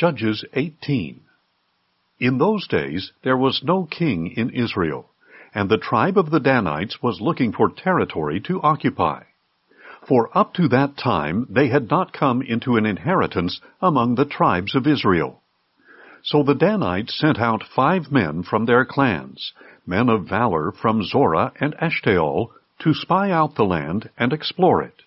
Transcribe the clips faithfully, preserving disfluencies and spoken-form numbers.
Judges eighteen. In those days there was no king in Israel, and the tribe of the Danites was looking for territory to occupy. For up to that time they had not come into an inheritance among the tribes of Israel. So the Danites sent out five men from their clans, men of valor from Zorah and Eshtaol, to spy out the land and explore it.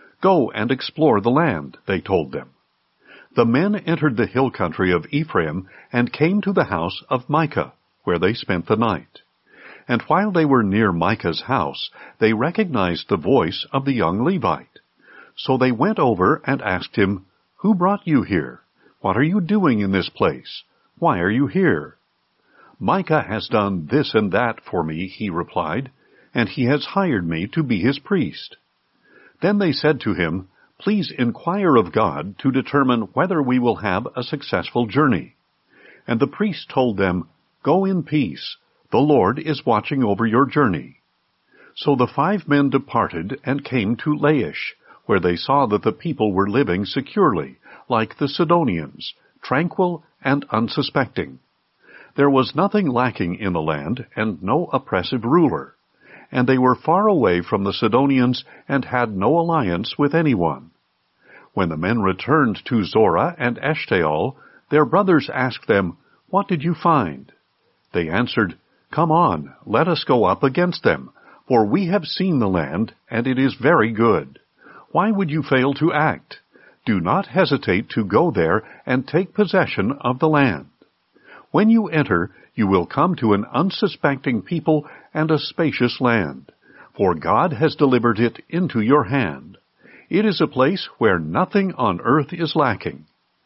Go and explore the land, they told them. The men entered the hill country of Ephraim and came to the house of Micah, where they spent the night. And while they were near Micah's house, they recognized the voice of the young Levite. So they went over and asked him, "Who brought you here? What are you doing in this place? Why are you here?" "Micah has done this and that for me," he replied, "and he has hired me to be his priest." Then they said to him, "Please inquire of God to determine whether we will have a successful journey." And the priest told them, "Go in peace. The Lord is watching over your journey." So the five men departed and came to Laish, where they saw that the people were living securely, like the Sidonians, tranquil and unsuspecting. There was nothing lacking in the land, and no oppressive ruler. And they were far away from the Sidonians, and had no alliance with anyone. When the men returned to Zorah and Eshtaol, their brothers asked them, "What did you find?" They answered, "Come on, let us go up against them, for we have seen the land, and it is very good. Why would you fail to act? Do not hesitate to go there and take possession of the land. When you enter, you will come to an unsuspecting people and a spacious land, for God has delivered it into your hand. It is a place where nothing on earth is lacking."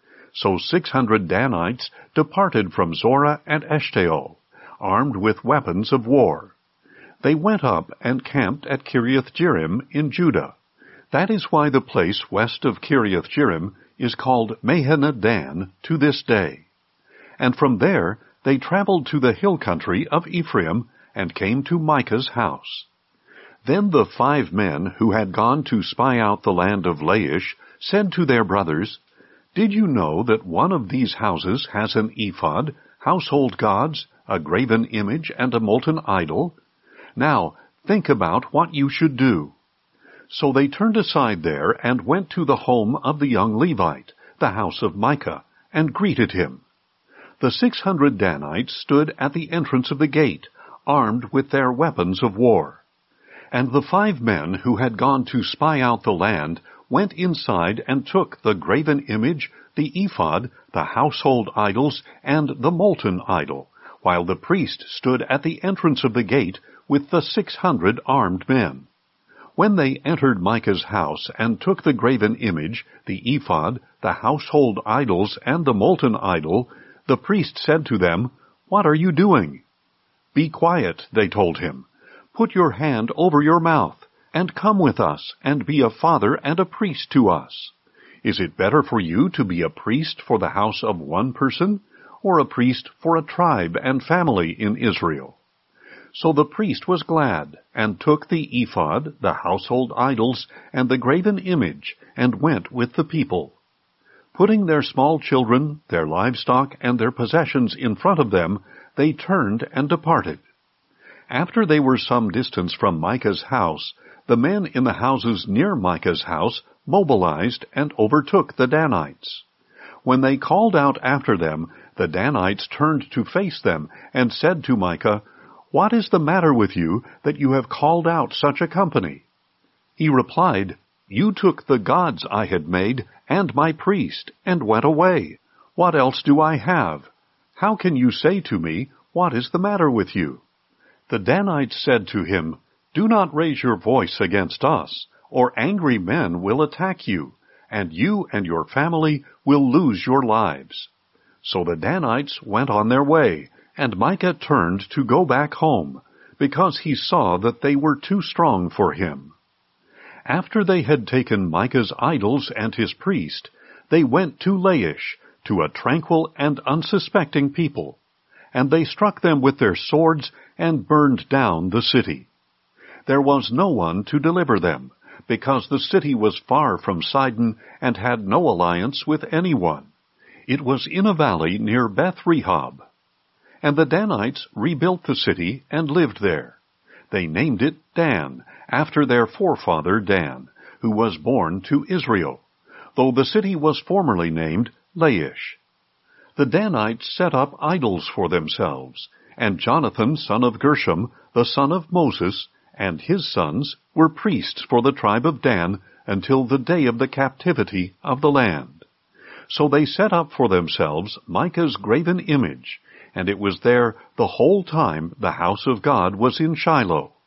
So six hundred Danites departed from Zorah and Eshtaol, armed with weapons of war. They went up and camped at Kiriath-Jearim in Judah. That is why the place west of Kiriath-Jearim is called Mahaneh-dan to this day. And from there they traveled to the hill country of Ephraim and came to Micah's house. Then the five men who had gone to spy out the land of Laish said to their brothers, "Did you know that one of these houses has an ephod, household gods, a graven image, and a molten idol? Now think about what you should do." So they turned aside there and went to the home of the young Levite, the house of Micah, and greeted him. The six hundred Danites stood at the entrance of the gate, armed with their weapons of war. And the five men who had gone to spy out the land went inside and took the graven image, the ephod, the household idols, and the molten idol, while the priest stood at the entrance of the gate with the six hundred armed men. When they entered Micah's house and took the graven image, the ephod, the household idols, and the molten idol, the priest said to them, "What are you doing?" "Be quiet," they told him. "Put your hand over your mouth, and come with us, and be a father and a priest to us. Is it better for you to be a priest for the house of one person, or a priest for a tribe and family in Israel?" So the priest was glad, and took the ephod, the household idols, and the graven image, and went with the people. Putting their small children, their livestock, and their possessions in front of them, they turned and departed. After they were some distance from Micah's house, the men in the houses near Micah's house mobilized and overtook the Danites. When they called out after them, the Danites turned to face them and said to Micah, "What is the matter with you that you have called out such a company?" He replied, "You took the gods I had made and my priest and went away. What else do I have? How can you say to me, 'What is the matter with you?'" The Danites said to him, "Do not raise your voice against us, or angry men will attack you, and you and your family will lose your lives." So the Danites went on their way, and Micah turned to go back home, because he saw that they were too strong for him. After they had taken Micah's idols and his priest, they went to Laish, to a tranquil and unsuspecting people, and they struck them with their swords and burned down the city. There was no one to deliver them, because the city was far from Sidon and had no alliance with anyone. It was in a valley near Beth-rehob. And the Danites rebuilt the city and lived there. They named it Dan, after their forefather Dan, who was born to Israel, though the city was formerly named Laish. The Danites set up idols for themselves, and Jonathan, son of Gershom, the son of Moses, and his sons were priests for the tribe of Dan until the day of the captivity of the land. So they set up for themselves Micah's graven image, and it was there the whole time the house of God was in Shiloh.